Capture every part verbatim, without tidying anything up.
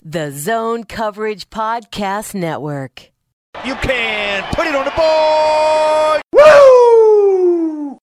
The Zone Coverage Podcast Network. You can put it on the board. Woo!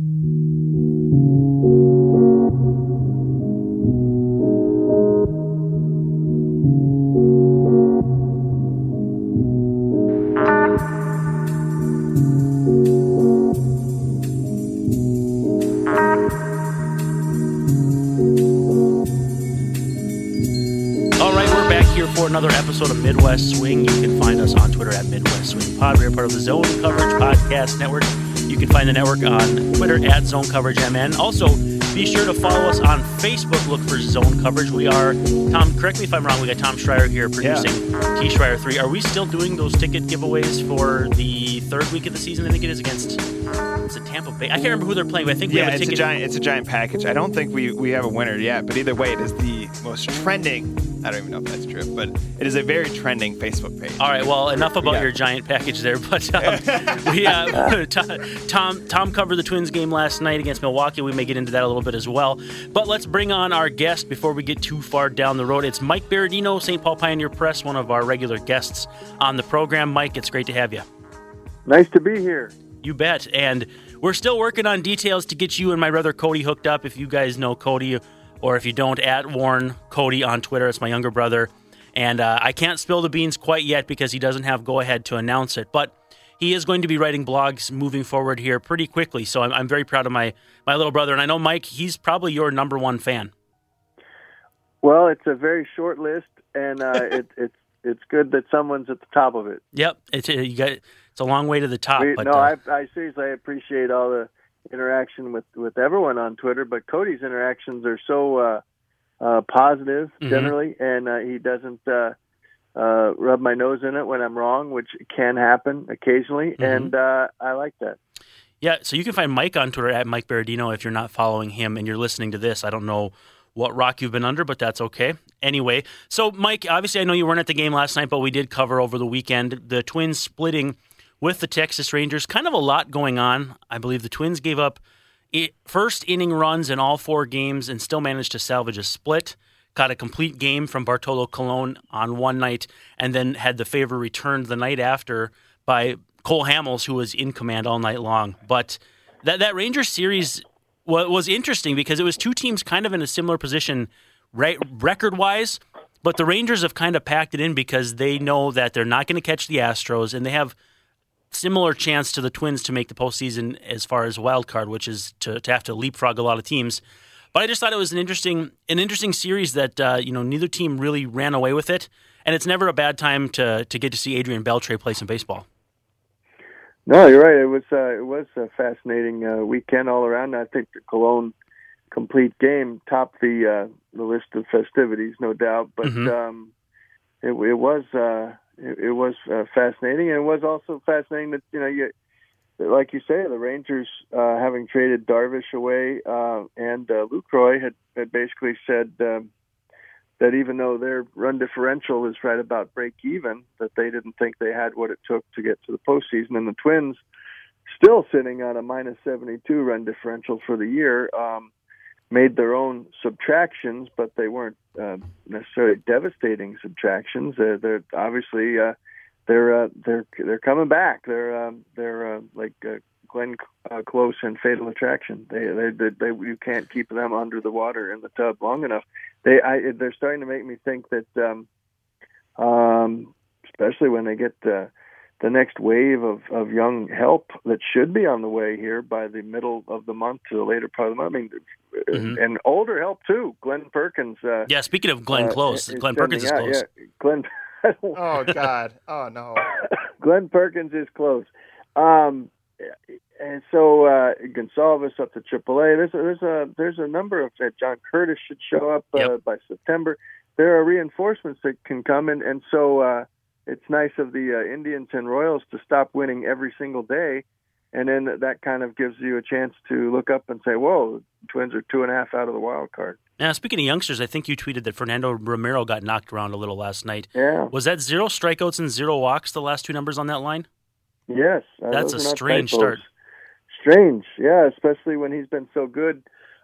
For another episode of Midwest Swing. You can find us on Twitter at Midwest Swing Pod. We are part of the Zone Coverage Podcast Network. You can find the network on Twitter at Zone Coverage M N. Also, be sure to follow us on Facebook. Look for Zone Coverage. We are, Tom, correct me if I'm wrong, we got Tom Schreier here producing yeah. T Schreier three. Are we still doing those ticket giveaways for the third week of the season? I think it is against, is it Tampa Bay? I can't remember who they're playing, but I think we yeah, have a it's ticket. A giant, it's a giant package. I don't think we, we have a winner yet, but either way, it is the most trending, I don't even know if that's true, but it is a very trending Facebook page. All right, well, enough about yeah. your giant package there, but um, we uh, Tom Tom covered the Twins game last night against Milwaukee. We may get into that a little bit as well, but let's bring on our guest before we get too far down the road. It's Mike Berardino, Saint Paul Pioneer Press, one of our regular guests on the program. Mike, it's great to have you. Nice to be here. You bet, and we're still working on details to get you and my brother Cody hooked up. If you guys know Cody, or if you don't, at Warren Cody on Twitter. It's my younger brother. And uh, I can't spill the beans quite yet because he doesn't have go-ahead to announce it. But he is going to be writing blogs moving forward here pretty quickly. So I'm, I'm very proud of my, my little brother. And I know, Mike, he's probably your number one fan. Well, it's a very short list, and uh, it, it's it's good that someone's at the top of it. Yep. It's, you got, it's a long way to the top. We, but, no, uh, I, I seriously I appreciate all the interaction with, with everyone on Twitter, but Cody's interactions are so uh, uh, positive generally, mm-hmm. and uh, he doesn't uh, uh, rub my nose in it when I'm wrong, which can happen occasionally, mm-hmm. and uh, I like that. Yeah, so you can find Mike on Twitter at Mike Berardino if you're not following him and you're listening to this. I don't know what rock you've been under, but that's okay. Anyway, so Mike, obviously I know you weren't at the game last night, but we did cover over the weekend the Twins splitting with the Texas Rangers. Kind of a lot going on. I believe the Twins gave up first inning runs in all four games and still managed to salvage a split. Got a complete game from Bartolo Colon on one night and then had the favor returned the night after by Cole Hamels, who was in command all night long. But that, that Rangers series was, was interesting because it was two teams kind of in a similar position right, record-wise, but the Rangers have kind of packed it in because they know that they're not going to catch the Astros, and they have similar chance to the Twins to make the postseason as far as wild card, which is to, to have to leapfrog a lot of teams. But I just thought it was an interesting an interesting series that uh, you know neither team really ran away with it, and it's never a bad time to to get to see Adrian Beltre play some baseball. No, you're right. It was uh, it was a fascinating uh, weekend all around. I think the Cologne complete game topped the uh, the list of festivities, no doubt. But mm-hmm. um, it, it was. Uh, It, it was uh, fascinating, and it was also fascinating that, you know, you, like you say, the Rangers, uh, having traded Darvish away, uh, and uh, Lucroy had, had basically said um, that even though their run differential is right about break even, that they didn't think they had what it took to get to the postseason. And the Twins, still sitting on a minus seventy-two run differential for the year, um, made their own subtractions, but they weren't uh, necessarily devastating subtractions. Uh, they're obviously uh, they're uh, they're they're coming back. They're um, they're uh, like uh, Glenn uh, Close and Fatal Attraction. They, they they they you can't keep them under the water in the tub long enough. They I, they're starting to make me think that, um, um, especially when they get uh, the next wave of, of young help that should be on the way here by the middle of the month to the later part of the month. I mean, mm-hmm. and older help too. Glenn Perkins. Uh, yeah, speaking of Glenn Close, uh, Glenn Perkins is out, close. Yeah, Glenn. oh God! Oh no! Glenn Perkins is close. Um, and so uh, Gonsalves up to triple A. There's a, there's a there's a number of uh, John Curtis should show up uh, yep. by September. There are reinforcements that can come in, and so. Uh, It's nice of the uh, Indians and Royals to stop winning every single day, and then that kind of gives you a chance to look up and say, whoa, the Twins are two and a half out of the wild card. Now, speaking of youngsters, I think you tweeted that Fernando Romero got knocked around a little last night. Yeah. Was that zero strikeouts and zero walks, the last two numbers on that line? Yes. That's a strange start. Strange, yeah, especially when he's been so good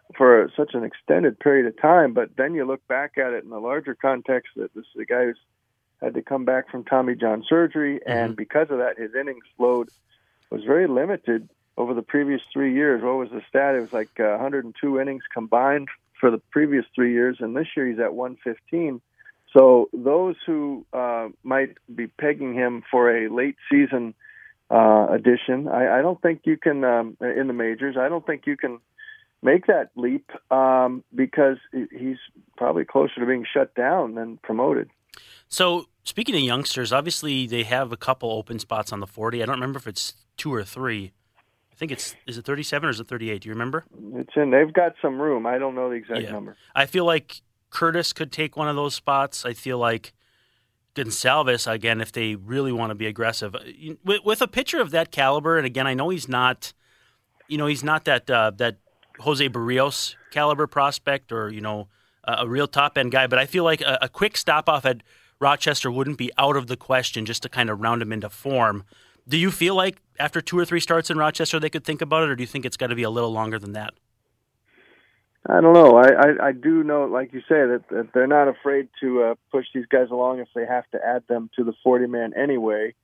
for such an extended period of time. But then you look back at it in the larger context that this is a guy who's had to come back from Tommy John surgery, and mm-hmm. because of that, his innings load was very limited over the previous three years. What was the stat? It was like uh, one hundred two innings combined for the previous three years, and this year he's at one fifteen. So those who uh, might be pegging him for a late season uh, addition, I, I don't think you can, um, in the majors, I don't think you can make that leap um, because he's probably closer to being shut down than promoted. So speaking of youngsters, obviously they have a couple open spots on the forty. I don't remember if it's two or three. I think it's, is it thirty-seven or is it thirty-eight? Do you remember? It's in, they've got some room. I don't know the exact yeah. number. I feel like Curtis could take one of those spots. I feel like Gonsalves, again, if they really want to be aggressive. With, with a pitcher of that caliber, and again, I know he's not, you know, he's not that uh, that Jose Barrios caliber prospect or, you know, a, a real top-end guy, but I feel like a, a quick stop-off at Rochester wouldn't be out of the question just to kind of round him into form. Do you feel like after two or three starts in Rochester they could think about it, or do you think it's got to be a little longer than that? I don't know. I, I, I do know, like you say, that, that they're not afraid to uh, push these guys along if they have to add them to the forty-man anyway.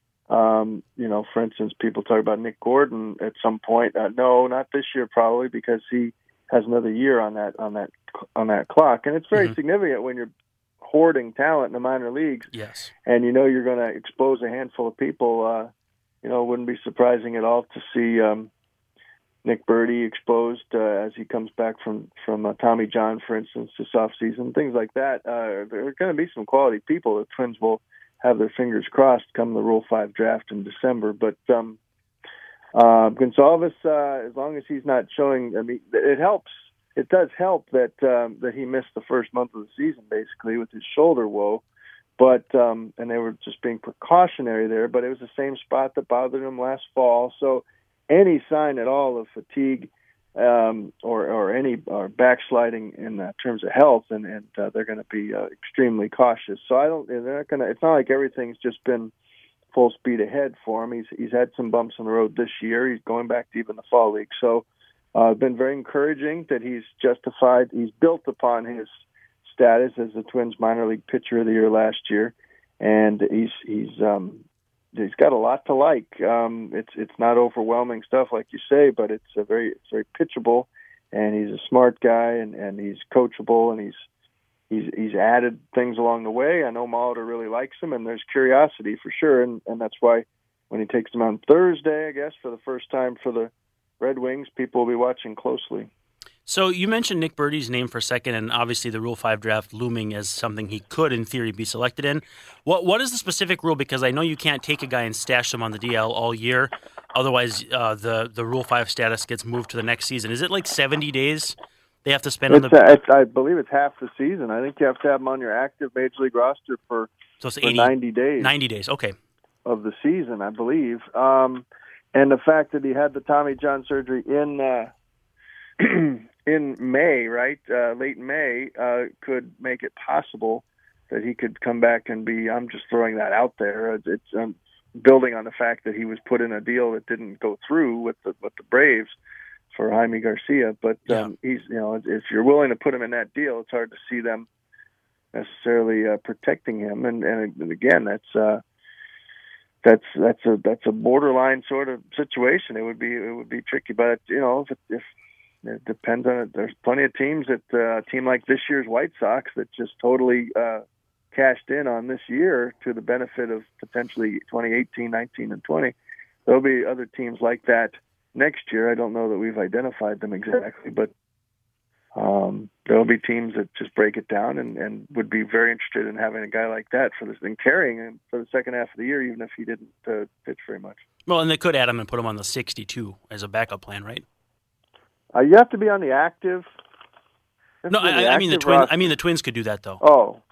Um, you know, for instance, people talk about Nick Gordon at some point. Uh, no, not this year probably, because he has another year on that on that on that clock, and it's very mm-hmm. significant when you're hoarding talent in the minor leagues. Yes, and you know you're going to expose a handful of people. Uh, you know, it wouldn't be surprising at all to see Um, Nick Birdie exposed uh, as he comes back from from uh, Tommy John, for instance, this offseason, things like that. Uh, there are going to be some quality people. The Twins will have their fingers crossed come the Rule five draft in December. But um, uh, Gonsalves, uh, as long as he's not showing, I mean, it helps. It does help that um, that he missed the first month of the season, basically, with his shoulder woe. But um, and they were just being precautionary there. But it was the same spot that bothered him last fall. So any sign at all of fatigue um, or, or any or backsliding in uh, terms of health, and, and uh, they're going to be uh, extremely cautious. So I don't. They're not going to. It's not like everything's just been full speed ahead for him. He's he's had some bumps on the road this year. He's going back to even the fall league. So uh, been very encouraging that he's justified. He's built upon his status as the Twins minor league pitcher of the year last year, and he's he's. Um, He's got a lot to like. Um, it's it's not overwhelming stuff like you say, but it's a very it's very pitchable, and he's a smart guy, and, and he's coachable, and he's he's he's added things along the way. I know Molitor really likes him, and there's curiosity for sure, and, and that's why when he takes him on Thursday, I guess for the first time for the Red Wings, people will be watching closely. So you mentioned Nick Birdie's name for a second, and obviously the Rule five draft looming as something he could, in theory, be selected in. What What is the specific rule? Because I know you can't take a guy and stash him on the D L all year. Otherwise, uh, the, the Rule five status gets moved to the next season. Is it like seventy days they have to spend it's on the... A, it's, I believe it's half the season. I think you have to have him on your active Major League roster for, so it's for eighty, ninety days. ninety days, okay. Of the season, I believe. Um, and the fact that he had the Tommy John surgery in... Uh, in May, right, uh, late May, uh, could make it possible that he could come back and be, I'm just throwing that out there. It's, it's um, building on the fact that he was put in a deal that didn't go through with the with the Braves for Jaime Garcia. But um, yeah. he's, you know, if you're willing to put him in that deal, it's hard to see them necessarily uh, protecting him. And, and, and again, that's uh, that's that's a that's a borderline sort of situation. It would be it would be tricky, but you know, if, if it depends on it. There's plenty of teams that uh, a team like this year's White Sox that just totally uh, cashed in on this year to the benefit of potentially twenty eighteen, nineteen, and twenty. There'll be other teams like that next year. I don't know that we've identified them exactly, but um, there'll be teams that just break it down and, and would be very interested in having a guy like that for this and carrying him for the second half of the year, even if he didn't uh, pitch very much. Well, and they could add him and put him on the sixty-two as a backup plan, right? Uh, you have to be on the active. No, I, I mean the Twins. I mean the Twins could do that though. Oh,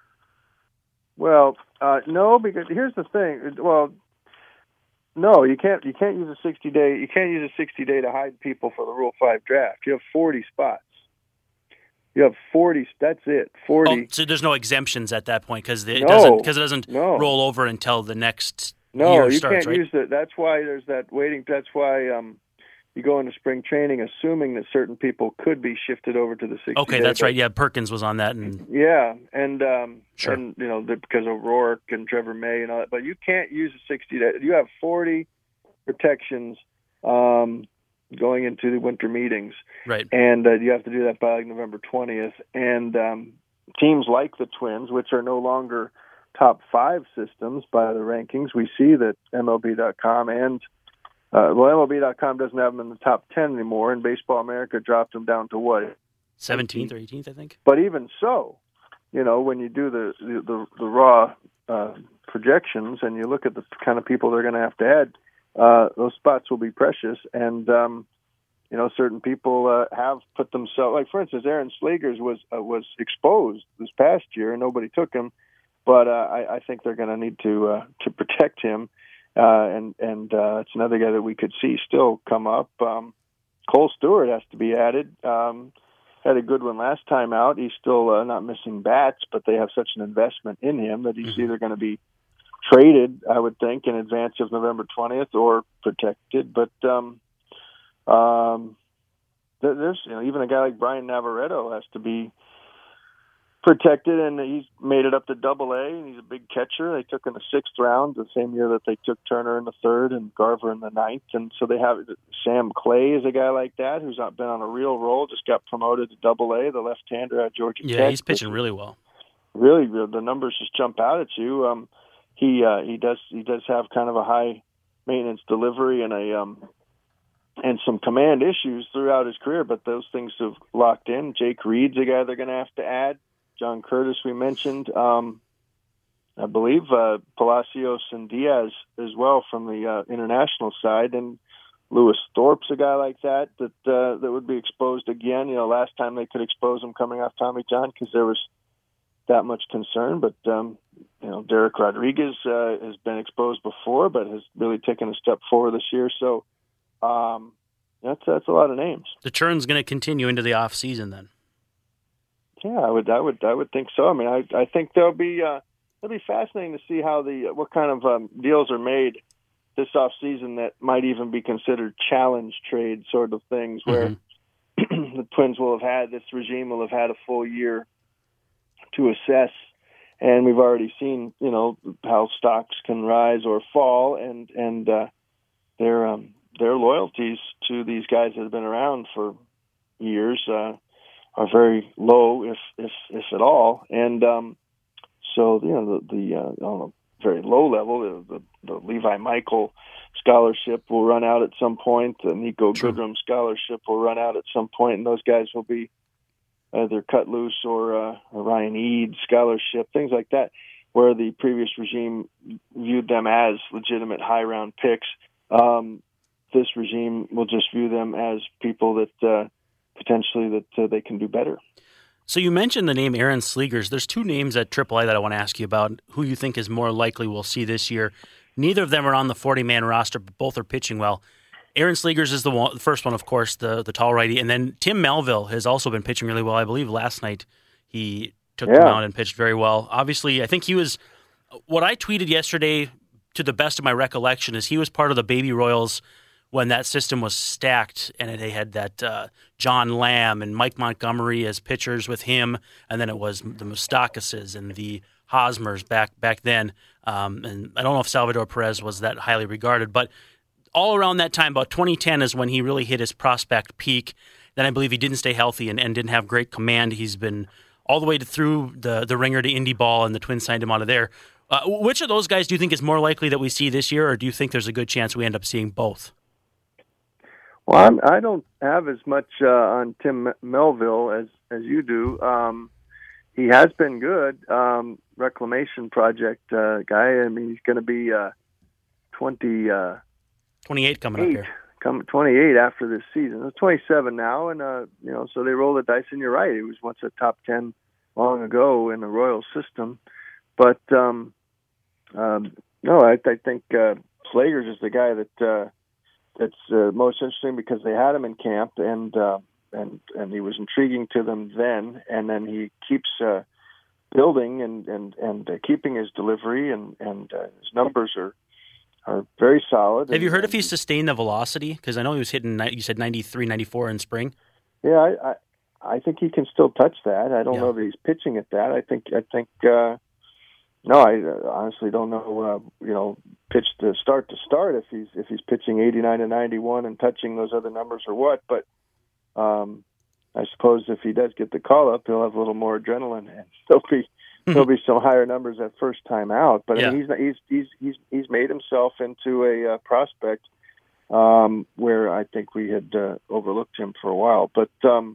well, uh, no, because here's the thing. Well, no, you can't. You can't use a sixty day. You can't use a sixty day to hide people for the Rule five draft. You have forty spots. You have forty. That's it. Forty. Oh, so there's no exemptions at that point because it no, doesn't because it doesn't no. roll over until the next no, year you starts. can't right? use it. That's why there's that waiting. That's why. Um, you go into spring training assuming that certain people could be shifted over to the sixty. Okay, that's right. Yeah, Perkins was on that. and Yeah, and um, sure. and you know the, because of Rourke and Trevor May and all that. But you can't use a sixty day. You have forty protections um, going into the winter meetings, right? And uh, you have to do that by like November twentieth. And um, teams like the Twins, which are no longer top five systems by the rankings, we see that M L B dot com and Uh, well, M L B dot com doesn't have them in the top ten anymore, and Baseball America dropped them down to what? seventeenth or eighteenth, I think. But even so, you know, when you do the the, the, the raw uh, projections and you look at the kind of people they're going to have to add, uh, those spots will be precious. And, um, you know, certain people uh, have put themselves, like, for instance, Aaron Slegers was uh, was exposed this past year, and nobody took him. But uh, I, I think they're going to need to uh, to protect him. Uh, and and uh, it's another guy that we could see still come up. Um, Cole Stewart has to be added. Um, had a good one last time out. He's still uh, not missing bats, but they have such an investment in him that he's mm-hmm. either going to be traded, I would think, in advance of November twentieth or protected. But um, um, there's you know even a guy like Brian Navarreto has to be protected, and he's made it up to Double A, and he's a big catcher. They took in the sixth round the same year that they took Turner in the third and Garver in the ninth, and so they have Sam Clay is a guy like that who's not been on a real roll, just got promoted to Double A, the left-hander at Georgia yeah, Tech. Yeah, he's pitching really well. Really, the numbers just jump out at you. Um, he uh, he does he does have kind of a high maintenance delivery and a um, and some command issues throughout his career, but those things have locked in. Jake Reed's a guy they're going to have to add. John Curtis, we mentioned. Um, I believe uh, Palacios and Diaz as well from the uh, international side, and Lewis Thorpe's a guy like that that uh, that would be exposed again. You know, last time they could expose him coming off Tommy John because there was that much concern. But um, you know, Derek Rodriguez uh, has been exposed before, but has really taken a step forward this year. So um, that's that's a lot of names. The churn's going to continue into the off season then. Yeah, I would, I would, I would think so. I mean, I, I think there'll be, uh, it'll be fascinating to see how the what kind of um, deals are made this off season that might even be considered challenge trade sort of things, where mm-hmm. the Twins will have had this regime will have had a full year to assess, and we've already seen, you know, how stocks can rise or fall, and and uh, their um, their loyalties to these guys that have been around for years. Uh, are very low, if if if at all, and um, so you know the the uh, on a very low level, the, the, the Levi Michael scholarship will run out at some point. The Nico True. Goodrum scholarship will run out at some point, and those guys will be either cut loose or uh, a Ryan Eade scholarship, things like that, where the previous regime viewed them as legitimate high round picks. Um, this regime will just view them as people that. Uh, potentially that uh, they can do better. So you mentioned the name Aaron Slegers. There's two names at triple A that I want to ask you about. Who you think is more likely we'll see this year? Neither of them are on the forty-man roster, but both are pitching well. Aaron Slegers is the, one, the first one, of course, the, the tall righty. And then Tim Melville has also been pitching really well. I believe last night he took yeah. the mound and pitched very well. Obviously, I think he was – what I tweeted yesterday, to the best of my recollection, is he was part of the Baby Royals when that system was stacked, and they had that uh, John Lamb and Mike Montgomery as pitchers with him, and then it was the Moustakas and the Hosmers back back then. Um, and I don't know if Salvador Perez was that highly regarded, but all around that time, about twenty ten is when he really hit his prospect peak. Then I believe he didn't stay healthy and, and didn't have great command. He's been all the way to through the, the ringer to Indy Ball, and the Twins signed him out of there. Uh, which of those guys do you think is more likely that we see this year, or do you think there's a good chance we end up seeing both? Well, I'm, I don't have as much uh, on Tim Melville as, as you do. Um, he has been good. Um, reclamation project uh, guy. I mean, he's going to be uh, twenty, uh, twenty-eight coming up here. Come twenty-eight after this season. He's twenty-seven now, and uh, you know, so they roll the dice. And you're right. He was once a top ten long ago in the Royal system, but um, um, no, I, I think uh, Slegers is the guy that. Uh, It's uh, most interesting because they had him in camp, and uh, and and he was intriguing to them then. And then he keeps uh, building and and and uh, keeping his delivery, and and uh, his numbers are are very solid. Have and, you heard if he's sustained the velocity? Because I know he was hitting, you said ninety-three, ninety-four in spring. Yeah, I, I, I think he can still touch that. I don't Yeah. know that he's pitching at that. I think, I think, uh, no, I uh, honestly don't know, uh, you know, pitch to start to start if he's, if he's pitching eighty-nine to ninety-one and touching those other numbers or what. But, um, I suppose if he does get the call up, he'll have a little more adrenaline and there'll be, there'll be some higher numbers that first time out. But Yeah. I mean, he's, he's, he's, he's, he's made himself into a uh, prospect, um, where I think we had uh, overlooked him for a while. But, um,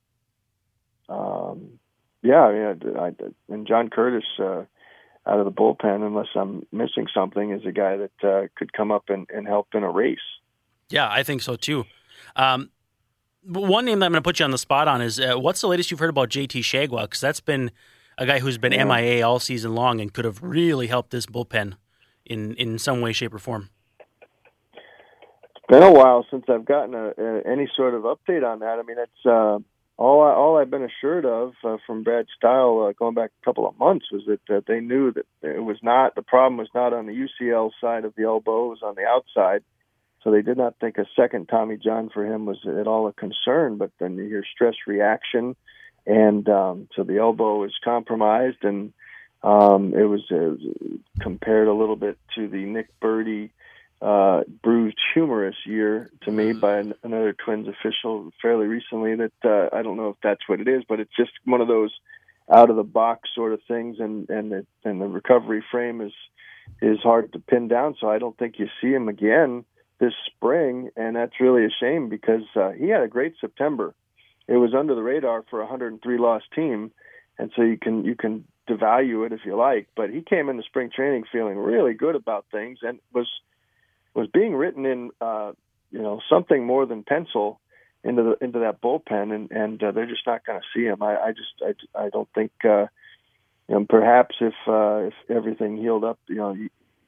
um, yeah, yeah, I, and John Curtis, uh, out of the bullpen, unless I'm missing something, is a guy that uh, could come up and, and help in a race. Yeah, I think so too. Um, one name that I'm going to put you on the spot on is uh, what's the latest you've heard about J T Shagwa? Because that's been a guy who's been Yeah. M I A all season long and could have really helped this bullpen in, in some way, shape, or form. It's been a while since I've gotten a, a, any sort of update on that. I mean, it's uh, all I, all I've been assured of uh, from Brad Stile uh, going back a couple of months was that uh, they knew that it was not the problem was not on the U C L side of the elbow; it was on the outside. So they did not think a second Tommy John for him was at all a concern. But then you hear stress reaction, and um, so the elbow is compromised, and um, it was uh, compared a little bit to the Nick Birdie uh, bruised humerus year to me by an, another Twins official fairly recently. That uh, I don't know if that's what it is, but it's just one of those out of the box sort of things, and and the, and the recovery frame is is hard to pin down. So I don't think you see him again this spring, and that's really a shame because uh, he had a great September. It was under the radar for a one hundred three loss team, and so you can you can devalue it if you like. But he came into spring training feeling really good about things, and was was being written in uh, you know something more than pencil into the into that bullpen, and and uh, they're just not going to see him. I, I just I, I don't think. Uh, you know, perhaps if uh, if everything healed up, you know. He,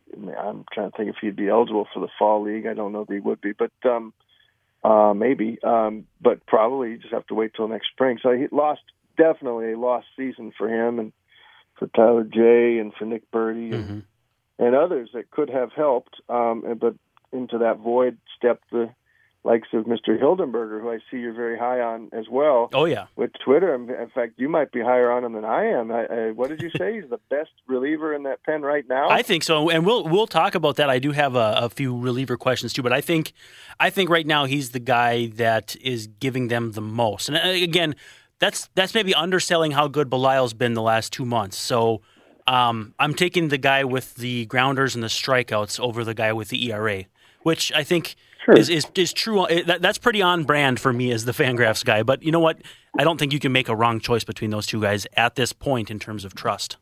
I'm trying to think if he'd be eligible for the fall league. I don't know if he would be, but um, uh, maybe. Um, but probably you just have to wait till next spring. So he lost, definitely a lost season for him and for Tyler J and for Nick Birdie and, mm-hmm. and others that could have helped. Um, but into that void stepped the likes of Mister Hildenberger, who I see you're very high on as well. Oh, yeah. With Twitter. In fact, you might be higher on him than I am. I, I, what did you say? He's the best reliever in that pen right now? I think so, and we'll we'll talk about that. I do have a, a few reliever questions, too, but I think I think right now he's the guy that is giving them the most. And again, that's that's maybe underselling how good Belisle's been the last two months. So um, I'm taking the guy with the grounders and the strikeouts over the guy with the E R A, which I think – Sure. Is, is is true. That, that's pretty on brand for me as the Fangraphs guy. But you know what? I don't think you can make a wrong choice between those two guys at this point in terms of trust.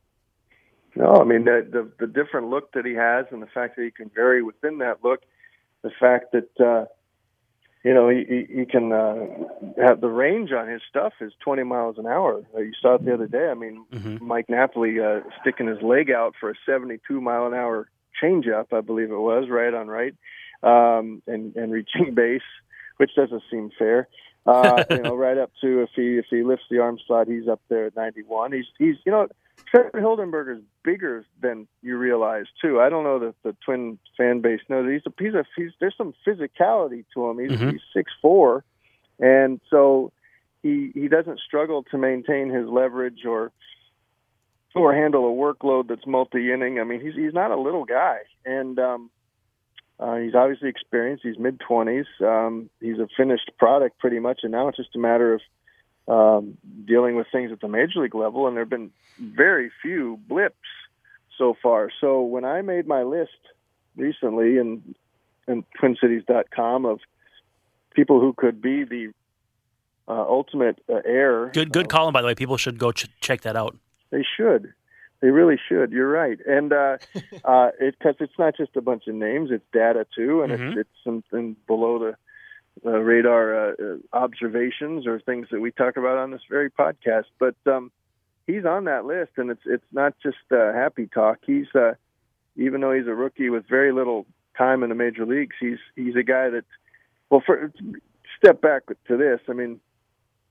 No, I mean, the, the, the different look that he has and the fact that he can vary within that look, the fact that, uh, you know, he, he, he can uh, have the range on his stuff is twenty miles an hour. Uh, you saw it the other day. I mean, mm-hmm. Mike Napoli uh, sticking his leg out for a seventy-two mile an hour changeup, I believe it was, right on right. Um, and, and reaching base, which doesn't seem fair. Uh, you know, right up to if he if he lifts the arm slot, he's up there at ninety-one. He's he's you know, Trevor Hildenberger is bigger than you realize too. I don't know that the Twin fan base knows. He's a he's a he's, there's some physicality to him. He's mm-hmm. he's six four, and so he he doesn't struggle to maintain his leverage or or handle a workload that's multi-inning. I mean, he's he's not a little guy, and um, Uh, he's obviously experienced. He's mid-twenties. Um, he's a finished product pretty much, and now it's just a matter of um, dealing with things at the major league level, and there have been very few blips so far. So when I made my list recently in, in twin cities dot com of people who could be the uh, ultimate uh, heir. Good good uh, column, by the way. People should go ch- check that out. They should. They really should. You're right, and uh, uh, it because it's not just a bunch of names; it's data too, and mm-hmm. it's, it's something below the uh, radar uh, uh, observations or things that we talk about on this very podcast. But um, he's on that list, and it's it's not just uh, happy talk. He's uh, even though he's a rookie with very little time in the major leagues, he's he's a guy that. Well, for step back to this, I mean,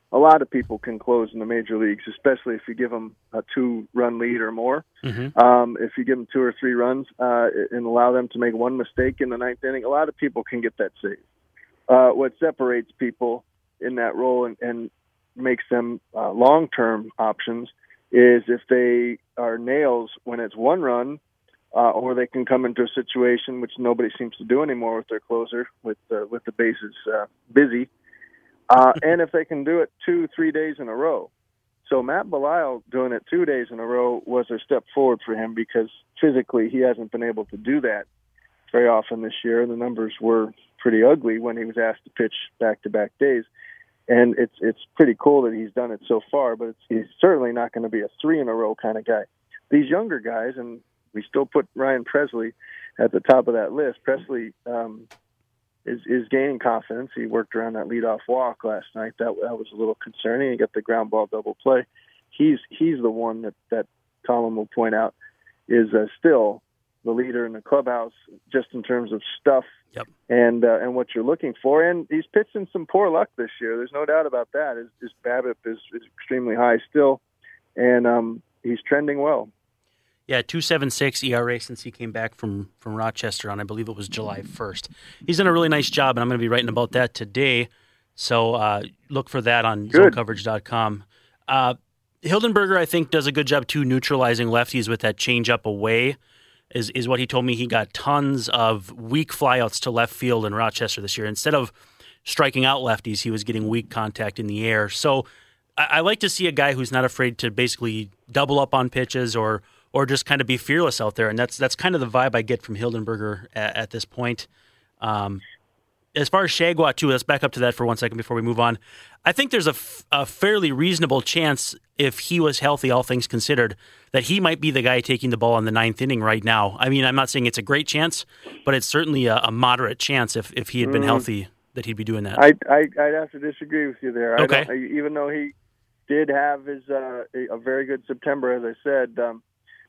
a lot of people can close in the major leagues, especially if you give them a two-run lead or more. Mm-hmm. Um, if you give them two or three runs uh, and allow them to make one mistake in the ninth inning, a lot of people can get that save. Uh, what separates people in that role and, and makes them uh, long-term options is if they are nails when it's one run, uh, or they can come into a situation which nobody seems to do anymore with their closer, with uh, with the bases uh, busy. Uh, and if they can do it two, three days in a row. So Matt Belisle doing it two days in a row was a step forward for him because physically he hasn't been able to do that very often this year. The numbers were pretty ugly when he was asked to pitch back-to-back days. And it's it's pretty cool that he's done it so far, but it's, he's certainly not going to be a three-in-a-row kind of guy. These younger guys, and we still put Ryan Pressly at the top of that list. Pressly um, is, is gaining confidence. He worked around that leadoff walk last night. That, that was a little concerning. He got the ground ball double play. He's he's the one that, that Colin will point out is uh, still the leader in the clubhouse just in terms of stuff yep. and uh, and what you're looking for. And he's pitched in some poor luck this year. There's no doubt about that. His, his BABIP is, is extremely high still, and um, he's trending well. Yeah, two point seven six E R A since he came back from, from Rochester on, I believe it was July first. He's done a really nice job, and I'm going to be writing about that today. So uh, look for that on zone coverage dot com. Uh, Hildenberger, I think, does a good job, too, neutralizing lefties with that changeup away, is, is what he told me. He got tons of weak flyouts to left field in Rochester this year. Instead of striking out lefties, he was getting weak contact in the air. So I, I like to see a guy who's not afraid to basically double up on pitches or or just kind of be fearless out there. And that's that's kind of the vibe I get from Hildenberger at, at this point. Um, as far as Shagwa, too, let's back up to that for one second before we move on. I think there's a, f- a fairly reasonable chance, if he was healthy, all things considered, that he might be the guy taking the ball in the ninth inning right now. I mean, I'm not saying it's a great chance, but it's certainly a, a moderate chance if, if he had been mm. healthy that he'd be doing that. I, I, I'd have to disagree with you there. Okay. I don't, even though he did have his uh, a very good September, as I said, um,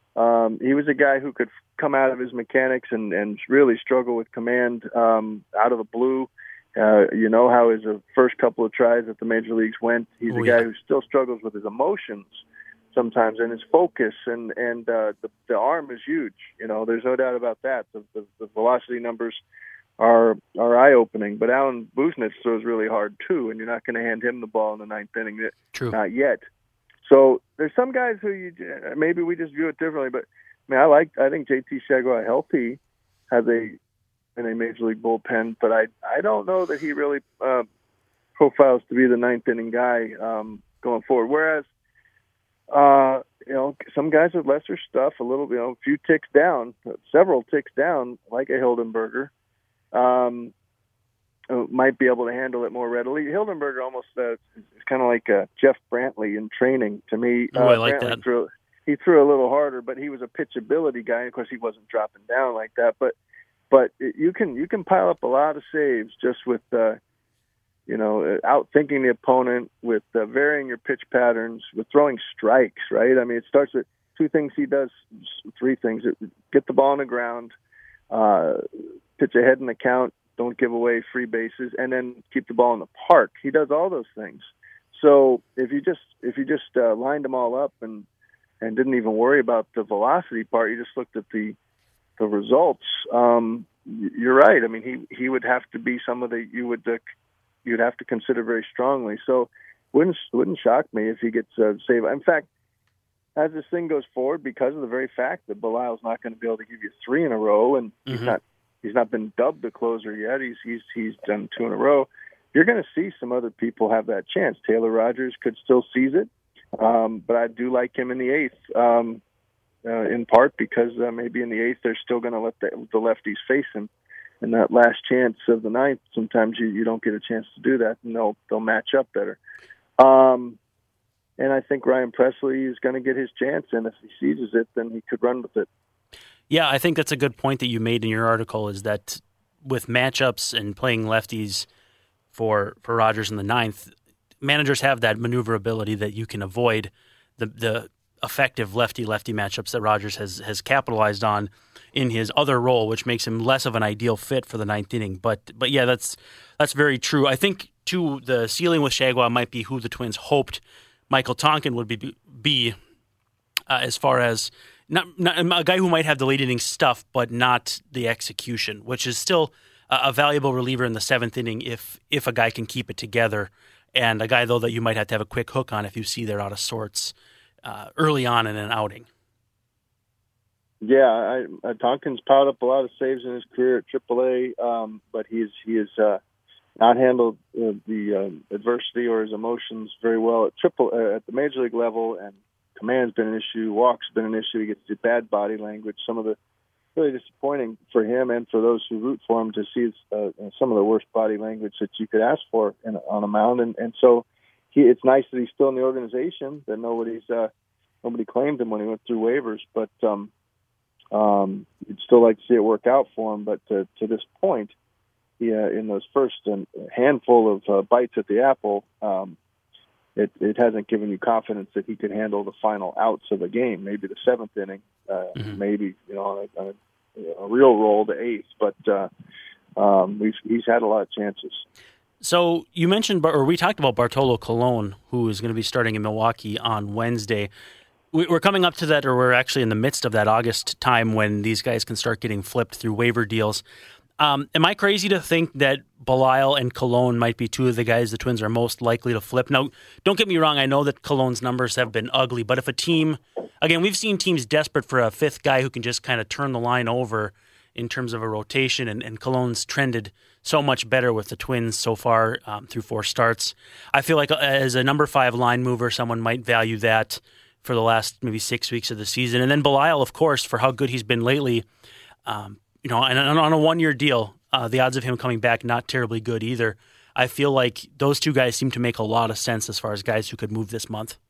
Um, he was a guy who could come out of his mechanics and, and really struggle with command um, out of the blue. Uh, you know how his uh, first couple of tries at the major leagues went. He's oh, a guy yeah. who still struggles with his emotions sometimes and his focus, and and uh, the, the arm is huge. You know, there's no doubt about that. The, the, the velocity numbers are are eye-opening. But Alan Buznitz throws really hard too, and you're not going to hand him the ball in the ninth inning. True. Not yet. So there's some guys who you maybe we just view it differently, but I mean I like I think J T Shagwa healthy has a in a major league bullpen, but I I don't know that he really uh, profiles to be the ninth inning guy um, going forward. Whereas uh, you know some guys with lesser stuff, a little you know a few ticks down, several ticks down, like a Hildenberger. Um, might be able to handle it more readily. Hildenberger almost uh, is kind of like uh, Jeff Brantley in training to me. Oh, uh, I like Brantley that. Threw, he threw a little harder, but he was a pitchability guy. Of course, he wasn't dropping down like that. But but it, you can you can pile up a lot of saves just with uh, you know outthinking the opponent, with uh, varying your pitch patterns, with throwing strikes. Right? I mean, it starts with two things. He does three things: get the ball on the ground, uh, pitch ahead in the count. Don't give away free bases, and then keep the ball in the park. He does all those things. So if you just if you just uh, lined them all up and and didn't even worry about the velocity part, you just looked at the the results. Um, you're right. I mean, he he would have to be some of the you would uh, you'd have to consider very strongly. So wouldn't wouldn't shock me if he gets uh, saved. In fact, as this thing goes forward, because of the very fact that Belisle's not going to be able to give you three in a row, and mm-hmm. he's not. He's not been dubbed the closer yet. He's he's he's done two in a row. You're going to see some other people have that chance. Taylor Rogers could still seize it, um, but I do like him in the eighth, um, uh, in part because uh, maybe in the eighth they're still going to let the, the lefties face him. And that last chance of the ninth, sometimes you, you don't get a chance to do that, and they'll they'll match up better. Um, and I think Ryan Pressly is going to get his chance, and if he seizes it, then he could run with it. Yeah, I think that's a good point that you made in your article, is that with matchups and playing lefties for for Rogers in the ninth, managers have that maneuverability that you can avoid the the effective lefty-lefty matchups that Rogers has has capitalized on in his other role, which makes him less of an ideal fit for the ninth inning. But but yeah, that's that's very true. I think too the ceiling with Shagwa might be who the Twins hoped Michael Tonkin would be be uh, as far as not, not a guy who might have the late inning stuff, but not the execution, which is still a, a valuable reliever in the seventh inning if if a guy can keep it together, and a guy though that you might have to have a quick hook on if you see they're out of sorts uh, early on in an outing. Yeah, I, uh, Tonkin's piled up a lot of saves in his career at triple A, um, but he's he has uh, not handled uh, the uh, adversity or his emotions very well at triple uh, at the major league level, and command's been an issue, walk's been an issue. He gets the bad body language. Some of the really disappointing for him and for those who root for him to see uh, some of the worst body language that you could ask for in, on a mound, and and so he, it's nice that he's still in the organization. That nobody's uh, nobody claimed him when he went through waivers, but. Um, Um, you'd still like to see it work out for him, but to, to this point, yeah, in those first um, handful of uh, bites at the apple, um, it, it hasn't given you confidence that he could handle the final outs of a game. Maybe the seventh inning, uh, mm-hmm. maybe you know on a, on a, a real roll the eighth, but uh, um, we've, he's had a lot of chances. So you mentioned, or we talked about Bartolo Colon, who is going to be starting in Milwaukee on Wednesday. We're coming up to that, or we're actually in the midst of that August time when these guys can start getting flipped through waiver deals. Um, am I crazy to think that Belisle and Colon might be two of the guys the Twins are most likely to flip? Now, don't get me wrong. I know that Colon's numbers have been ugly, but if a team, again, we've seen teams desperate for a fifth guy who can just kind of turn the line over in terms of a rotation, and, and Colon's trended so much better with the Twins so far um, through four starts. I feel like as a number five line mover, someone might value that for the last maybe six weeks of the season. And then Belisle, of course, for how good he's been lately, um, you know, and on a one-year deal, uh, the odds of him coming back not terribly good either. I feel like those two guys seem to make a lot of sense as far as guys who could move this month.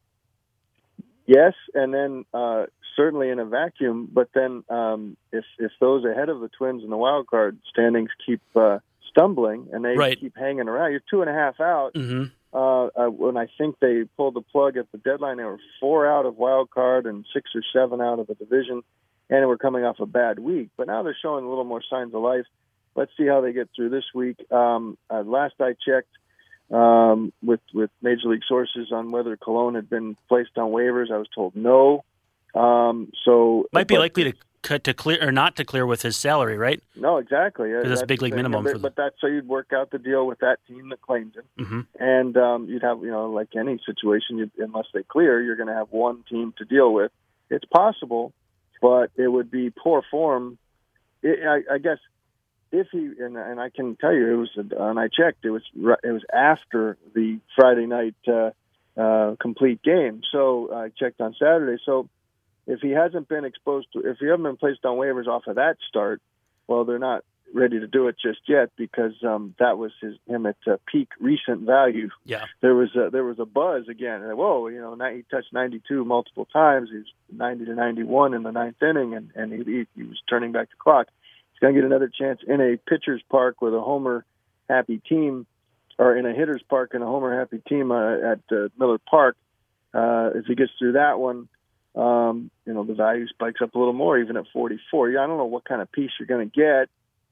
Yes, and then uh, certainly in a vacuum, but then um, if if those ahead of the Twins in the wild card standings keep uh, stumbling and they right. keep hanging around, you're two and a half out. Mm-hmm. Uh, uh, when I think they pulled the plug at the deadline, they were four out of wild card and six or seven out of the division, and they were coming off a bad week. But now they're showing a little more signs of life. Let's see how they get through this week. Um, uh, last I checked um, with with Major League sources on whether Colon had been placed on waivers, I was told no. Um, so might be but, likely to cut to clear or not to clear with his salary, right? No, exactly. Because that's big league minimum. But, for the... but that's so you'd work out the deal with that team that claims him, mm-hmm. and um, you'd have, you know, like any situation, you'd, unless they clear, you're going to have one team to deal with. It's possible, but it would be poor form. It, I, I guess if he and, and I can tell you, it was and I checked, it was it was after the Friday night uh, uh, complete game. So I checked on Saturday. So. If he hasn't been exposed to, if he hasn't been placed on waivers off of that start, well, they're not ready to do it just yet because um, that was his him at uh, peak recent value. Yeah, there was a, there was a buzz again. Whoa, you know, he touched ninety-two multiple times. He was ninety to ninety-one in the ninth inning, and and he, he was turning back the clock. He's going to get another chance in a pitcher's park with a homer happy team, or in a hitter's park and a homer happy team uh, at uh, Miller Park. Uh, if he gets through that one. Um, you know, the value spikes up a little more, even at forty-four. Yeah, I don't know what kind of piece you're going to get.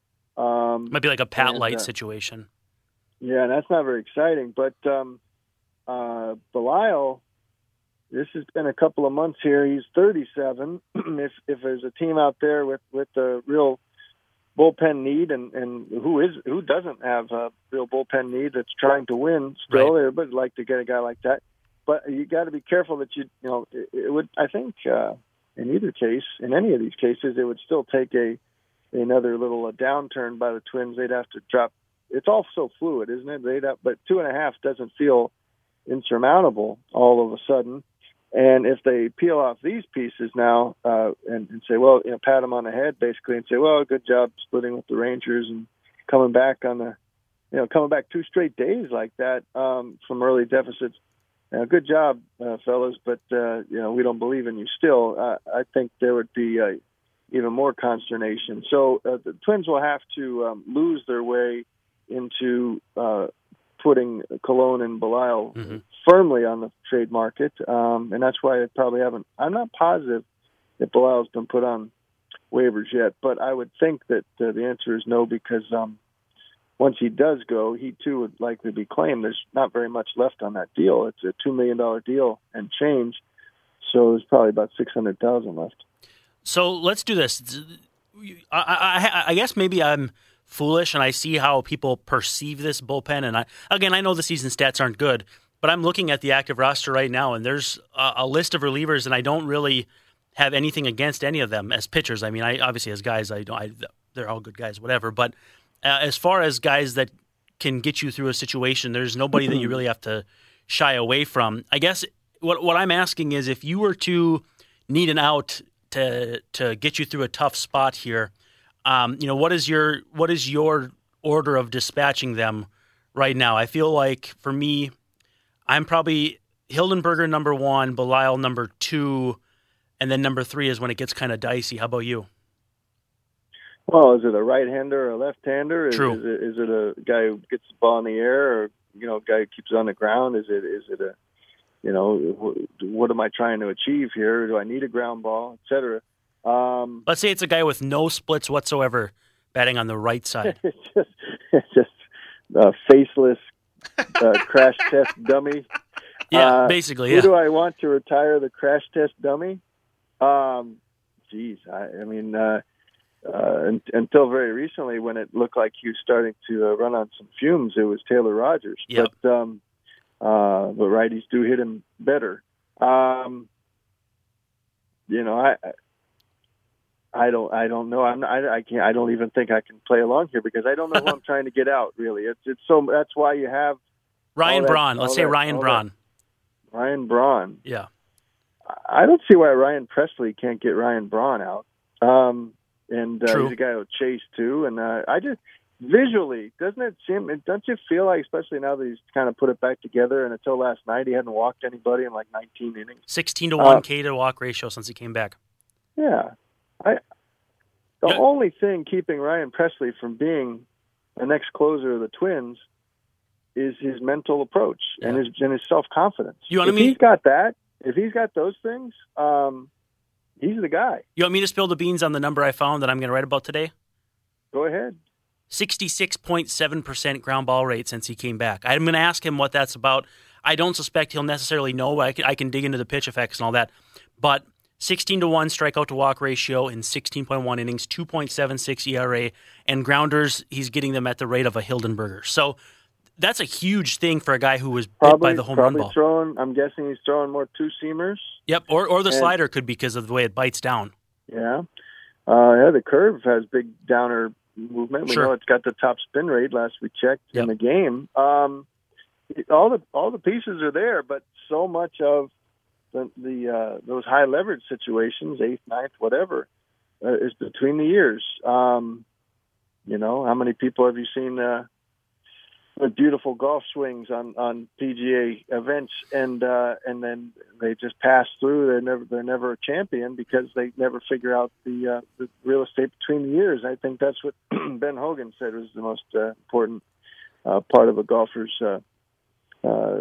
Um, Might be like a Pat and, Light uh, situation. Yeah, that's not very exciting. But um, uh, Belisle, this has been a couple of months here. He's thirty-seven. if if there's a team out there with with a real bullpen need, and, and who is who doesn't have a real bullpen need that's trying to win still, right. Everybody'd like to get a guy like that. But you got to be careful that you, you know, it, it would. I think uh, in either case, in any of these cases, it would still take a another little a downturn by the Twins. They'd have to drop. It's all so fluid, isn't it? They'd have, but two and a half doesn't feel insurmountable all of a sudden. And if they peel off these pieces now uh, and, and say, well, you know, pat them on the head basically, and say, well, good job splitting with the Rangers and coming back on the, you know, coming back two straight days like that um, from early deficits. Uh, good job, uh, fellas, but, uh, you know, we don't believe in you still. Uh, I think there would be uh, even more consternation. So uh, the Twins will have to um, lose their way into uh, putting Colon and Belisle Mm-hmm. firmly on the trade market, um, and that's why I probably haven't. I'm not positive that Belisle's been put on waivers yet, but I would think that uh, the answer is no, because um, once he does go, he too would likely be claimed. There's not very much left on that deal. It's a two million dollars deal and change, so there's probably about six hundred thousand dollars left. So let's do this. I, I, I guess maybe I'm foolish and I see how people perceive this bullpen. And I, again, I know the season stats aren't good, but I'm looking at the active roster right now, and there's a, a list of relievers, and I don't really have anything against any of them as pitchers. I mean, I obviously as guys, I don't. I, they're all good guys, whatever. But uh, as far as guys that can get you through a situation, there's nobody that you really have to shy away from. I guess what what I'm asking is, if you were to need an out to to get you through a tough spot here, um, you know, what is your what is your order of dispatching them right now? I feel like for me, I'm probably Hildenberger number one, Belisle number two, and then number three is when it gets kind of dicey. How about you? Well, is it a right-hander or a left-hander? Is, True. Is it, is it a guy who gets the ball in the air, or you know, a guy who keeps it on the ground? Is it is it a you know, what am I trying to achieve here? Do I need a ground ball, et cetera? Um, Let's say it's a guy with no splits whatsoever batting on the right side. it's just, it's just a faceless uh, crash test dummy. Yeah, Uh, basically, Who yeah. do I want to retire the crash test dummy? Um, geez, I, I mean, uh, uh, un- until very recently, when it looked like he was starting to uh, run on some fumes, it was Taylor Rogers. Yep. But um, uh, but righties do hit him better. Um, you know, I. I don't. I don't know. I'm. I, I can't. I don't even think I can play along here because I don't know who I'm trying to get out. Really, it's. It's so. That's why you have Ryan all that- Braun. Let's all say that- Ryan all Braun. that- Ryan Braun. Yeah. I don't see why Ryan Presley can't get Ryan Braun out. Um, and uh, True. he's a guy who chase too. And uh, I just visually, doesn't it seem? Don't you feel like, especially now that he's kind of put it back together, and until last night he hadn't walked anybody in like nineteen innings. sixteen to one Uh, K to walk ratio since he came back. Yeah, I. The Yeah. only thing keeping Ryan Presley from being the next closer of the Twins is his mental approach and Yeah. his and his self confidence. You wanna if meet- he's got that, if he's got those things, um, he's the guy. You want me to spill the beans on the number I found that I'm going to write about today? Go ahead. sixty-six point seven percent ground ball rate since he came back. I'm going to ask him what that's about. I don't suspect he'll necessarily know. I can, I can dig into the pitch effects and all that. But sixteen to one strikeout to walk ratio in sixteen point one innings, two point seven six E R A, and grounders, he's getting them at the rate of a Hildenberger. So that's a huge thing for a guy who was bit Probably, by the home run probably ball. throwing. I'm guessing he's throwing more two seamers. Yep, or or the And- slider could be because of the way it bites down. Yeah, uh, yeah. The curve has big downer movement. We Sure. know it's got the top spin rate. Last we checked Yep. in the game. Um, it- all the all the pieces are there, but so much of the, the uh, those high leverage situations, eighth, ninth, whatever, uh, is between the years. Um, you know, how many people have you seen uh, with beautiful golf swings on, on P G A events, and uh, and then they just pass through? They're never they're never a champion because they never figure out the uh, the real estate between the years. I think that's what Ben Hogan said was the most uh, important uh, part of a golfer's uh, uh,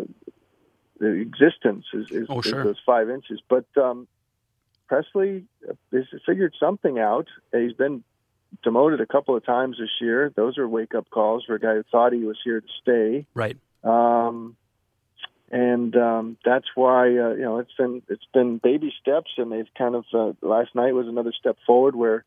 existence is, is, Oh, is sure. those five inches. But um, Presley has figured something out. He's been demoted a couple of times this year. Those are wake-up calls for a guy who thought he was here to stay. Right. Um, and um, that's why uh, you know it's been it's been baby steps, and they've kind of uh, last night was another step forward where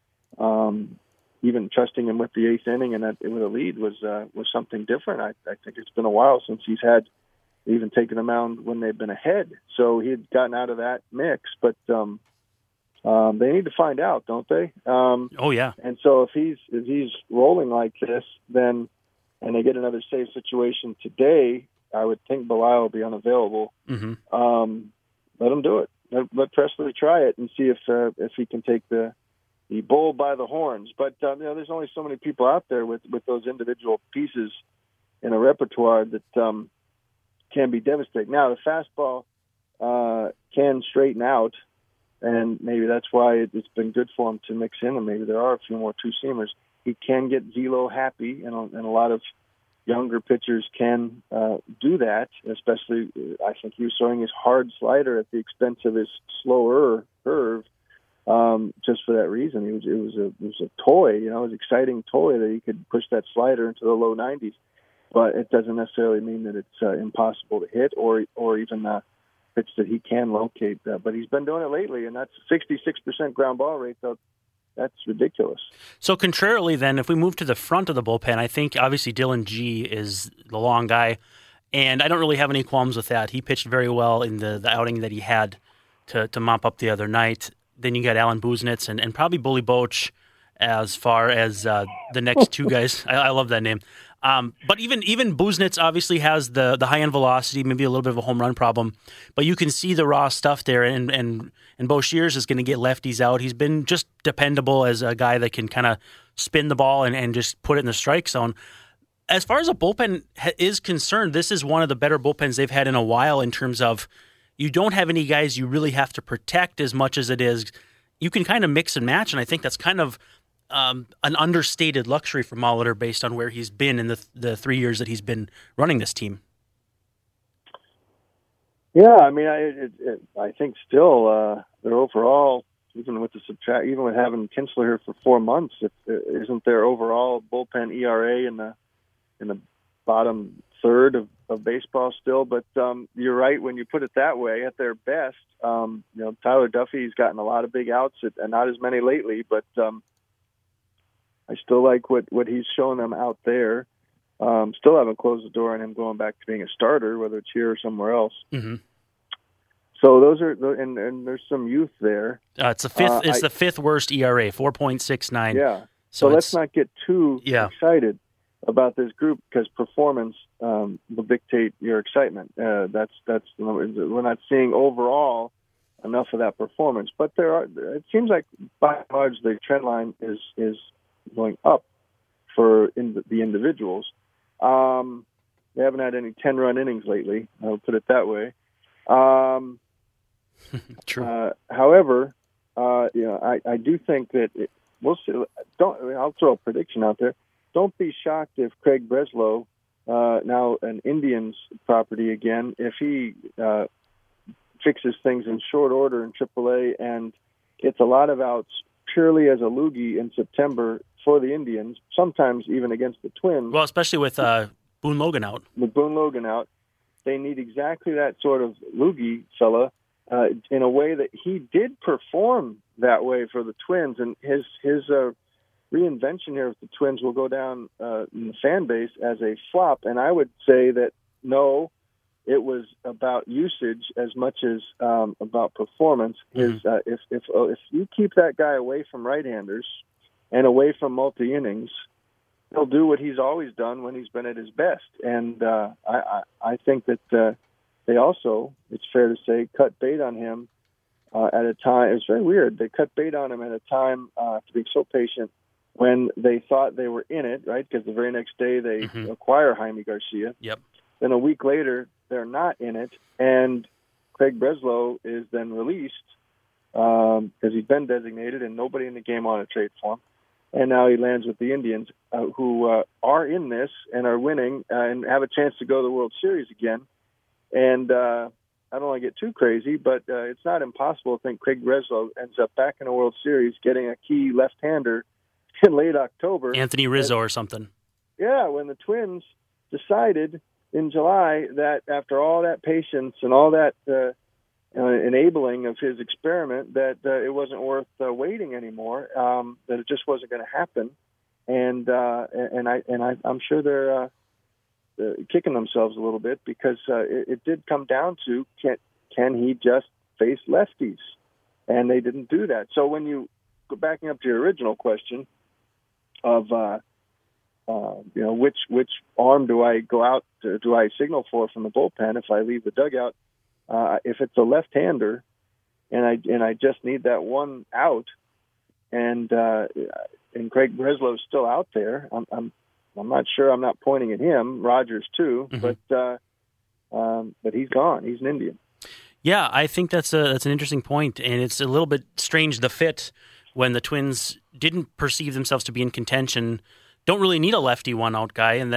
um, even trusting him with the eighth inning and that, with a lead was uh, was something different. I, I think it's been a while since he's had even taken the mound when they've been ahead, so he had gotten out of that mix. But um, um, they need to find out, don't they? Um, Oh, yeah. And so if he's if he's rolling like this, then and they get another save situation today, I would think Belisle will be unavailable. hmm Um, let him do it. Let, let Presley try it and see if uh, if he can take the the bull by the horns. But um, you know, there's only so many people out there with, with those individual pieces in a repertoire that um, can be devastating. Now the fastball uh, can straighten out, and maybe that's why it, it's been good for him to mix in, and maybe there are a few more two seamers. He can get velo happy in a, in a lot of younger pitchers can uh, do that, especially I think he was throwing his hard slider at the expense of his slower curve. Um, just for that reason, it was it was a it was a toy, you know, it was an exciting toy that he could push that slider into the low nineties. But it doesn't necessarily mean that it's uh, impossible to hit, or or even uh, pitch that he can locate. Uh, but he's been doing it lately, and that's sixty-six percent ground ball rate. So that's ridiculous. So contrarily, then, if we move to the front of the bullpen, I think obviously Dylan G is the long guy, and I don't really have any qualms with that. He pitched very well in the, the outing that he had to to mop up the other night. Then you got Alan Buznitz and, and probably Bully Boch as far as uh, the next two guys. I, I love that name. Um, but even even Buznitz obviously has the, the high-end velocity, maybe a little bit of a home run problem. But you can see the raw stuff there, and and, and Bo Shears is going to get lefties out. He's been just dependable as a guy that can kind of spin the ball and, and just put it in the strike zone. As far as a bullpen is concerned, this is one of the better bullpens they've had in a while in terms of you don't have any guys you really have to protect as much as it is. You can kind of mix and match, and I think that's kind of um, an understated luxury for Molitor based on where he's been in the the three years that he's been running this team. Yeah, I mean, I it, it, I think still uh, their overall, even with the subtract, even with having Kinsler here for four months, if, isn't their overall bullpen E R A in the in the bottom third of, of baseball still? But um, you're right when you put it that way. At their best, um, you know, Tyler Duffy's gotten a lot of big outs, and not as many lately. But um, I still like what, what he's showing them out there. Um, still haven't closed the door on him going back to being a starter, whether it's here or somewhere else. Mm-hmm. So those are, and, and there's some youth there. Uh, it's the fifth. Uh, it's I, the fifth worst E R A, four point six nine. Yeah. So, so let's not get too yeah. excited about this group, because performance um, will dictate your excitement. Uh, that's that's we're not seeing overall enough of that performance, but there are. It seems like by and large the trend line is is going up for in the individuals. Um, they haven't had any ten-run innings lately. I'll put it that way. Um, True. Uh, however, uh, you know, I, I do think that it, we'll see. Don't. I'll throw a prediction out there. Don't be shocked if Craig Breslow, uh, now an Indians property again, if he uh, fixes things in short order in triple A and gets a lot of outs purely as a loogie in September for the Indians, sometimes even against the Twins. Well, especially with uh, Boone Logan out. With Boone Logan out, they need exactly that sort of loogie fella uh, in a way that he did perform that way for the Twins. And his his uh, reinvention here with the Twins will go down uh, in the fan base as a flop. And I would say that, no, it was about usage as much as um, about performance. Mm-hmm. Is uh, if if uh, if you keep that guy away from right-handers and away from multi-innings, he'll do what he's always done when he's been at his best. And uh, I, I, I think that uh, they also, it's fair to say, cut bait on him uh, at a time. It was very weird. They cut bait on him at a time uh, to be so patient when they thought they were in it, right? Because the very next day they mm-hmm. acquire Jaime Garcia. Yep. Then a week later, they're not in it, and Craig Breslow is then released because um, he's been designated and nobody in the game wanted to trade for him. And now he lands with the Indians, uh, who uh, are in this and are winning uh, and have a chance to go to the World Series again. And uh, I don't want to get too crazy, but uh, it's not impossible to think Craig Breslow ends up back in a World Series getting a key left-hander in late October. Anthony Rizzo and, or something. Yeah, when the Twins decided in July that after all that patience and all that uh, uh, enabling of his experiment, that uh, it wasn't worth uh, waiting anymore, um, that it just wasn't going to happen. And uh, and I and I, I'm sure they're uh, uh, kicking themselves a little bit because uh, it, it did come down to can can he just face lefties, and they didn't do that. So when you go backing up to your original question of uh, uh, you know which which arm do I go out to, do I signal for from the bullpen if I leave the dugout, uh, if it's a left-hander and I and I just need that one out, and uh, and Craig Breslow's still out there. I'm, I'm I'm not sure. I'm not pointing at him. Rogers too, mm-hmm. but uh, um, but he's gone. He's an Indian. Yeah, I think that's a that's an interesting point, and it's a little bit strange the fit when the Twins didn't perceive themselves to be in contention. Don't really need a lefty one-out guy, and then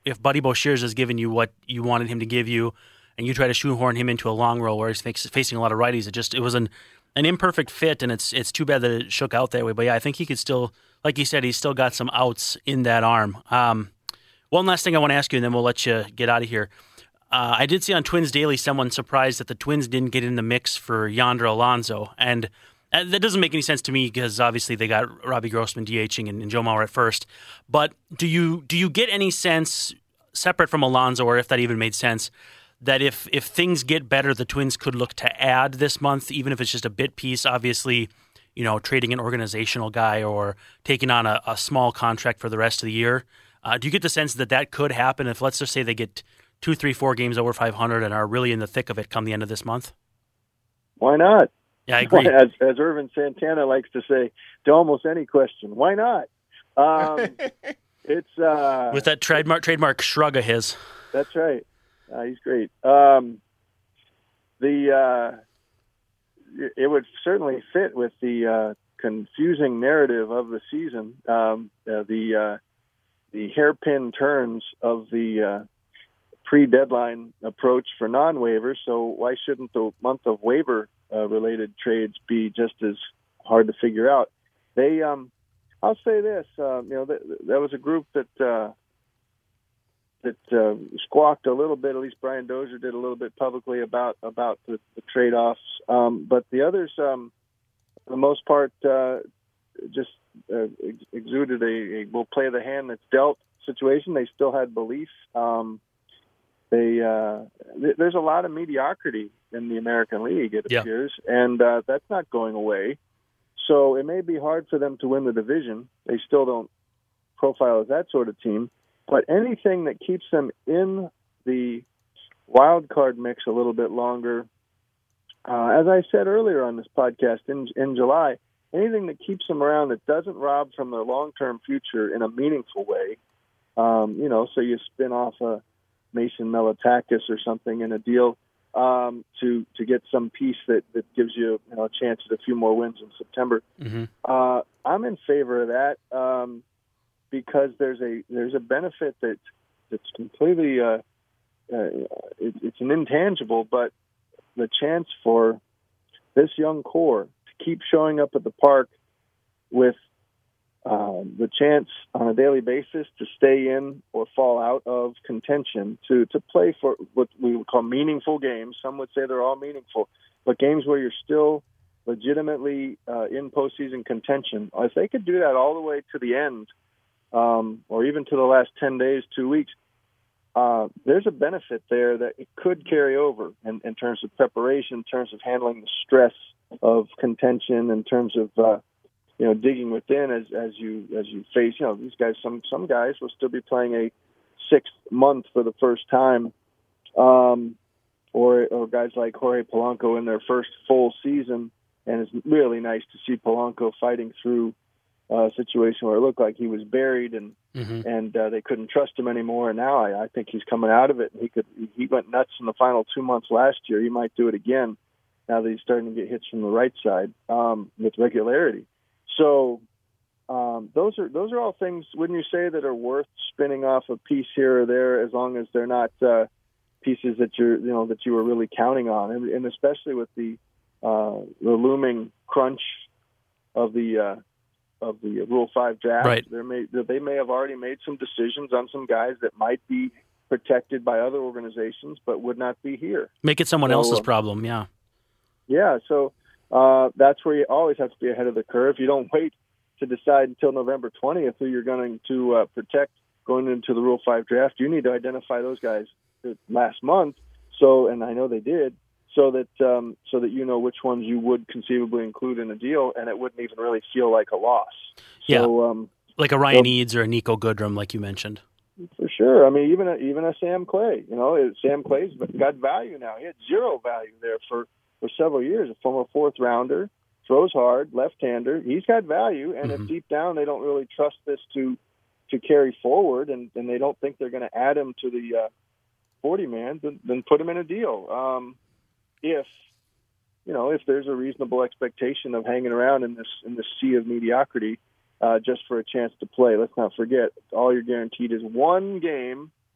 if Buddy Boshears is giving you what you wanted him to give you, and you try to shoehorn him into a long role where he's facing a lot of righties, it just it was an an imperfect fit, and it's it's too bad that it shook out that way. But yeah, I think he could still, like you said, he's still got some outs in that arm. Um, one last thing I want to ask you, and then we'll let you get out of here. Uh, I did see on Twins Daily someone surprised that the Twins didn't get in the mix for Yonder Alonso, and that doesn't make any sense to me because obviously they got Robbie Grossman DHing and, and Joe Mauer at first. But do you do you get any sense, separate from Alonso, or if that even made sense, that if if things get better, the Twins could look to add this month, even if it's just a bit piece? Obviously, you know, trading an organizational guy or taking on a, a small contract for the rest of the year. Uh, do you get the sense that that could happen if, let's just say, they get two, three, four games over five hundred and are really in the thick of it come the end of this month? Why not? Yeah, I agree. As, as Irvin Santana likes to say, to almost any question, why not? Um, it's uh, with that trademark trademark shrug of his. That's right. Uh, he's great. Um, the uh, it, it would certainly fit with the uh, confusing narrative of the season. Um, uh, the uh, the hairpin turns of the uh, pre-deadline approach for non-waivers. So why shouldn't the month of waiver Uh, related trades be just as hard to figure out? They, um, I'll say this, uh, you know, th- there was a group that uh, that uh, squawked a little bit. At least Brian Dozier did a little bit publicly about about the, the trade-offs. Um, but the others, um, for the most part, uh, just uh, ex- exuded a, a "we'll play the hand that's dealt" situation. They still had belief. Um, They uh, th- there's a lot of mediocrity in the American League, it yeah. appears, and uh, that's not going away. So it may be hard for them to win the division. They still don't profile as that sort of team. But anything that keeps them in the wild card mix a little bit longer, uh, as I said earlier on this podcast in in July, anything that keeps them around that doesn't rob from their long-term future in a meaningful way, um, you know, so you spin off a Mason Melitakis or something in a deal um, to to get some piece that, that gives you, you know, a chance at a few more wins in September. Mm-hmm. Uh, I'm in favor of that um, because there's a there's a benefit that that's completely uh, uh, it, it's an intangible, but the chance for this young core to keep showing up at the park with Um, the chance on a daily basis to stay in or fall out of contention, to, to play for what we would call meaningful games. Some would say they're all meaningful, but games where you're still legitimately uh, in postseason contention. If they could do that all the way to the end, um, or even to the last ten days, two weeks, uh, there's a benefit there that it could carry over in, in terms of preparation, in terms of handling the stress of contention, in terms of uh, you know, digging within as as you as you face, you know, these guys. Some some guys will still be playing a sixth month for the first time, um, or or guys like Jorge Polanco in their first full season. And it's really nice to see Polanco fighting through a situation where it looked like he was buried and mm-hmm. and uh, they couldn't trust him anymore. And now I, I think he's coming out of it. And he could he went nuts in the final two months last year. He might do it again now that he's starting to get hits from the right side um, with regularity. So um, those are those are all things, wouldn't you say, that are worth spinning off a piece here or there, as long as they're not uh, pieces that you're you know that you were really counting on, and, and especially with the uh, the looming crunch of the uh, of the Rule Five draft. Right. There may they may have already made some decisions on some guys that might be protected by other organizations, but would not be here. Make it someone so, else's uh, problem. Yeah. Yeah. So. Uh, that's where you always have to be ahead of the curve. You don't wait to decide until November twentieth who you're going to uh, protect going into the Rule five draft. You need to identify those guys last month. So, and I know they did, so that um, so that you know which ones you would conceivably include in a deal, and it wouldn't even really feel like a loss. Yeah, so, um, like a Ryan so, Eads or a Nico Goodrum, like you mentioned. For sure. I mean, even a, even a Sam Clay. You know, Sam Clay's got value now. He had zero value there for. for several years, a former fourth rounder, throws hard, left-hander. He's got value, and mm-hmm. if deep down they don't really trust this to to carry forward, and, and they don't think they're going to add him to the uh, forty-man, then, then put him in a deal. Um, if you know, if there's a reasonable expectation of hanging around in this in this sea of mediocrity uh, just for a chance to play. Let's not forget, all you're guaranteed is one game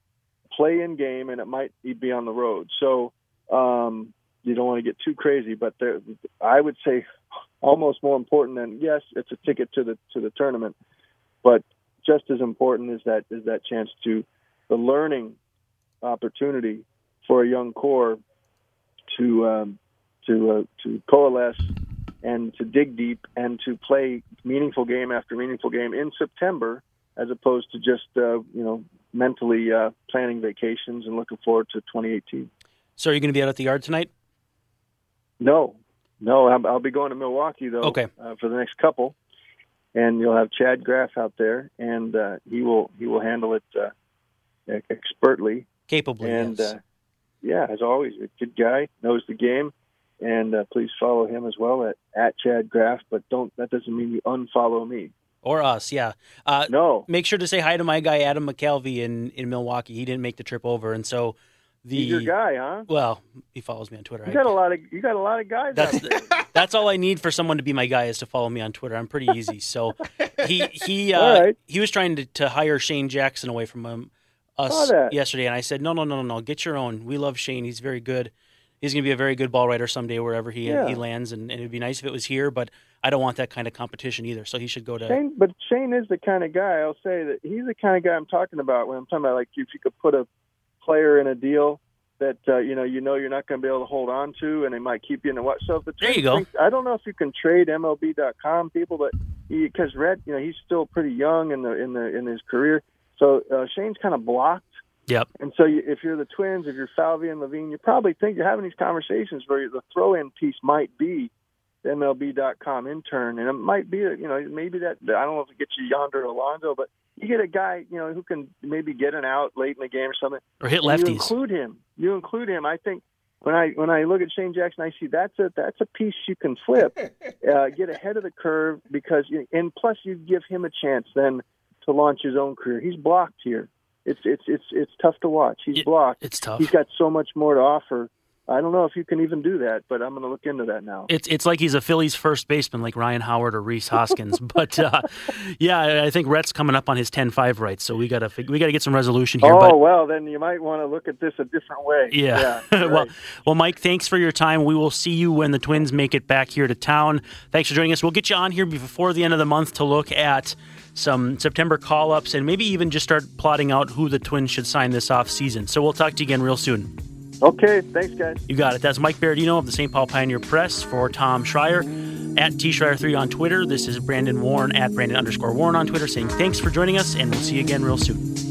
play in game, and it might be on the road. So um, you don't want to get too crazy, but there, I would say almost more important than, yes, it's a ticket to the to the tournament, but just as important is that is that chance to the learning opportunity for a young core to um, to uh, to coalesce and to dig deep and to play meaningful game after meaningful game in September, as opposed to just uh, you know mentally uh, planning vacations and looking forward to twenty eighteen. So are you going to be out at the Yard tonight? No, no, I'll, I'll be going to Milwaukee though. Okay. Uh, for the next couple, and you'll have Chad Graff out there, and uh, he will he will handle it uh, expertly, capably, and yes. uh, yeah, as always, a good guy, knows the game. And uh, please follow him as well at, at Chad Graff, but don't. That doesn't mean you unfollow me. Or us, yeah. Uh, no. Make sure to say hi to my guy, Adam McKelvey, in, in Milwaukee. He didn't make the trip over, and so the He's your guy, huh? Well, he follows me on Twitter. You got a lot of you got a lot of guys. That's out there. that's all I need for someone to be my guy is to follow me on Twitter. I'm pretty easy. So he he uh, all right. he was trying to, to hire Shane Jackson away from him, us yesterday, and I said no no no no no get your own. We love Shane. He's very good. He's going to be a very good ball writer someday wherever he yeah. he lands, and, and it would be nice if it was here, but I don't want that kind of competition either, so he should go to... Shane, but Shane is the kind of guy, I'll say that he's the kind of guy I'm talking about when I'm talking about, like, if you could put a player in a deal that, uh, you know, you know you're not going to be able to hold on to, and they might keep you in the what. So if the there you go. Think, I don't know if you can trade M L B dot com people, but because Red, you know, he's still pretty young in the in the in his career, so uh, Shane's kind of blocked. Yep. And so you, if you're the Twins, if you're Falvey and Levine, you probably think you're having these conversations where the throw-in piece might be the M L B dot com intern, and it might be, you know, maybe that, I don't know if it gets you Yonder Alonso, but you get a guy, you know, who can maybe get an out late in the game or something. Or hit lefties. You include him. You include him. I think when I when I look at Shane Jackson, I see that's a that's a piece you can flip, uh, get ahead of the curve, because, and plus you give him a chance then to launch his own career. He's blocked here. It's it's it's it's tough to watch. He's it, blocked. It's tough. He's got so much more to offer. I don't know if you can even do that, but I'm going to look into that now. It's it's like he's a Phillies first baseman, like Ryan Howard or Rhys Hoskins. But uh, yeah, I think Rhett's coming up on his ten five rights, so we got to we got to get some resolution here. Oh but, well, then you might want to look at this a different way. Yeah. yeah right. well, well, Mike, thanks for your time. We will see you when the Twins make it back here to town. Thanks for joining us. We'll get you on here before the end of the month to look at some September call-ups and maybe even just start plotting out who the Twins should sign this off season. So we'll talk to you again real soon. Okay, thanks, guys. You got it. That's Mike Berardino of the Saint Paul Pioneer Press for Tom Schreier at T Schreier three on Twitter. This is Brandon Warren at Brandon underscore Warren on Twitter saying thanks for joining us, and we'll see you again real soon.